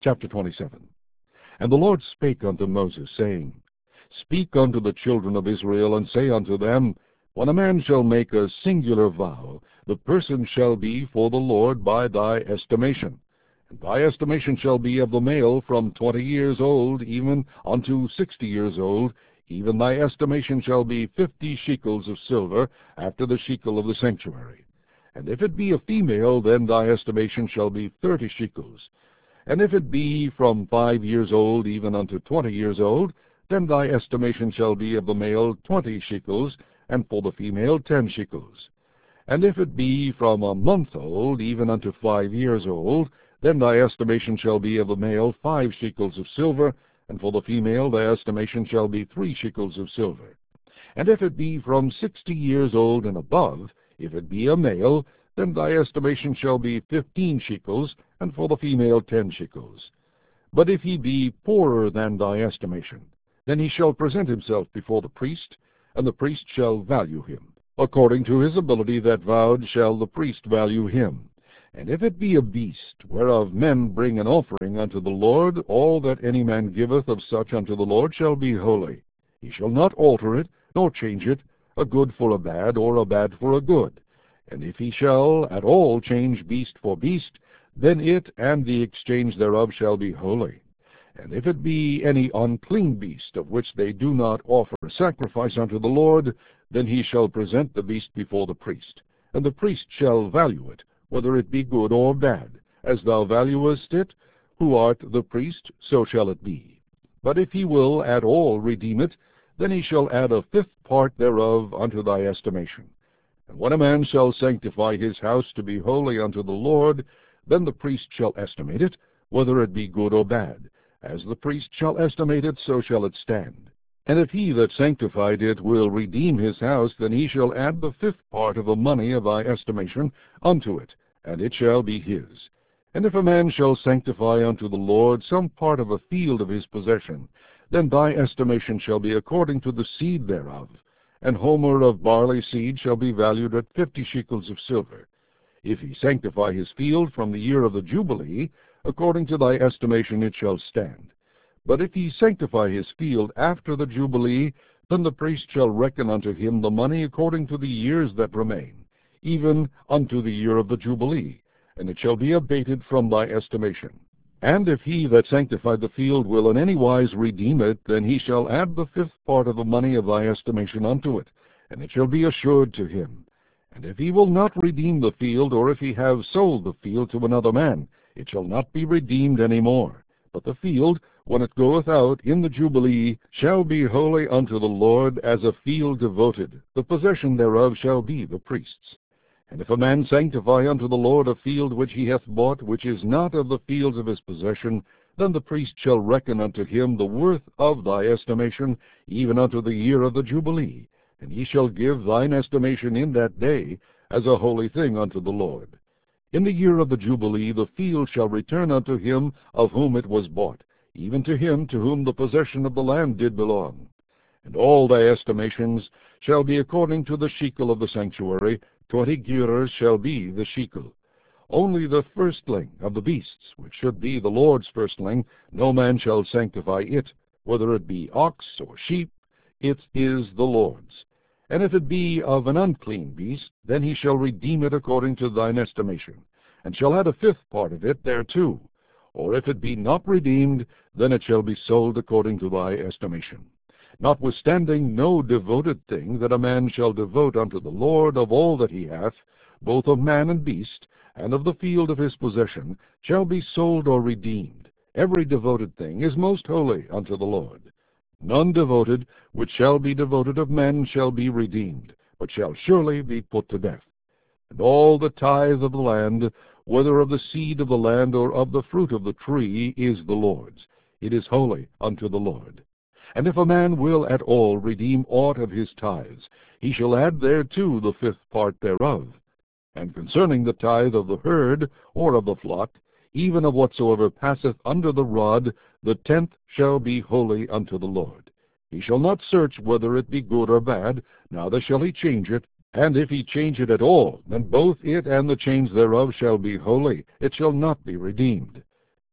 Chapter 27. And the Lord spake unto Moses, saying, Speak unto the children of Israel, and say unto them, When a man shall make a singular vow, the person shall be for the Lord by thy estimation. And thy estimation shall be of the male from 20 years old even unto 60 years old, even thy estimation shall be 50 shekels of silver, after the shekel of the sanctuary. And if it be a female, then thy estimation shall be 30 shekels. And if it be from 5 years old even unto 20 years old, then thy estimation shall be of the male 20 shekels, and for the female 10 shekels. And if it be from a month old even unto 5 years old, then thy estimation shall be of the male 5 shekels of silver, and for the female thy estimation shall be 3 shekels of silver. And if it be from 60 years old and above, if it be a male, then thy estimation shall be 15 shekels, and for the female 10 shekels. But if he be poorer than thy estimation, then he shall present himself before the priest, and the priest shall value him. According to his ability that vowed shall the priest value him. And if it be a beast, whereof men bring an offering unto the Lord, all that any man giveth of such unto the Lord shall be holy. He shall not alter it, nor change it, a good for a bad, or a bad for a good. And if he shall at all change beast for beast, then it and the exchange thereof shall be holy. And if it be any unclean beast, of which they do not offer a sacrifice unto the Lord, then he shall present the beast before the priest. And the priest shall value it, whether it be good or bad. As thou valuest it, who art the priest, so shall it be. But if he will at all redeem it, then he shall add a 5th part thereof unto thy estimation. And when a man shall sanctify his house to be holy unto the Lord, then the priest shall estimate it, whether it be good or bad. As the priest shall estimate it, so shall it stand. And if he that sanctified it will redeem his house, then he shall add the 5th part of the money of thy estimation unto it, and it shall be his. And if a man shall sanctify unto the Lord some part of a field of his possession, then thy estimation shall be according to the seed thereof. An homer of barley seed shall be valued at 50 shekels of silver. If he sanctify his field from the year of the Jubilee, according to thy estimation it shall stand. But if he sanctify his field after the Jubilee, then the priest shall reckon unto him the money according to the years that remain, even unto the year of the Jubilee, and it shall be abated from thy estimation. And if he that sanctified the field will in any wise redeem it, then he shall add the 5th part of the money of thy estimation unto it, and it shall be assured to him. And if he will not redeem the field, or if he have sold the field to another man, it shall not be redeemed any more. But the field, when it goeth out in the Jubilee, shall be holy unto the Lord, as a field devoted. The possession thereof shall be the priest's. And if a man sanctify unto the Lord a field which he hath bought, which is not of the fields of his possession, then the priest shall reckon unto him the worth of thy estimation, even unto the year of the Jubilee. And he shall give thine estimation in that day, as a holy thing unto the Lord. In the year of the Jubilee the field shall return unto him of whom it was bought, even to him to whom the possession of the land did belong. And all thy estimations shall be according to the shekel of the sanctuary. 20 gerahs shall be the shekel. Only the firstling of the beasts, which should be the Lord's firstling, no man shall sanctify it, whether it be ox or sheep, it is the Lord's. And if it be of an unclean beast, then he shall redeem it according to thine estimation, and shall add a 5th part of it thereto. Or if it be not redeemed, then it shall be sold according to thy estimation. Notwithstanding, no devoted thing that a man shall devote unto the Lord of all that he hath, both of man and beast, and of the field of his possession, shall be sold or redeemed. Every devoted thing is most holy unto the Lord. None devoted, which shall be devoted of men, shall be redeemed, but shall surely be put to death. And all the tithe of the land, whether of the seed of the land or of the fruit of the tree, is the Lord's. It is holy unto the Lord. And if a man will at all redeem aught of his tithes, he shall add thereto the 5th part thereof. And concerning the tithe of the herd, or of the flock, even of whatsoever passeth under the rod, the 10th shall be holy unto the Lord. He shall not search whether it be good or bad, neither shall he change it. And if he change it at all, then both it and the change thereof shall be holy, it shall not be redeemed.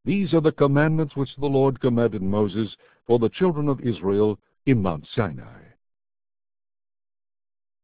These are the commandments which the Lord commanded Moses for the children of Israel in Mount Sinai.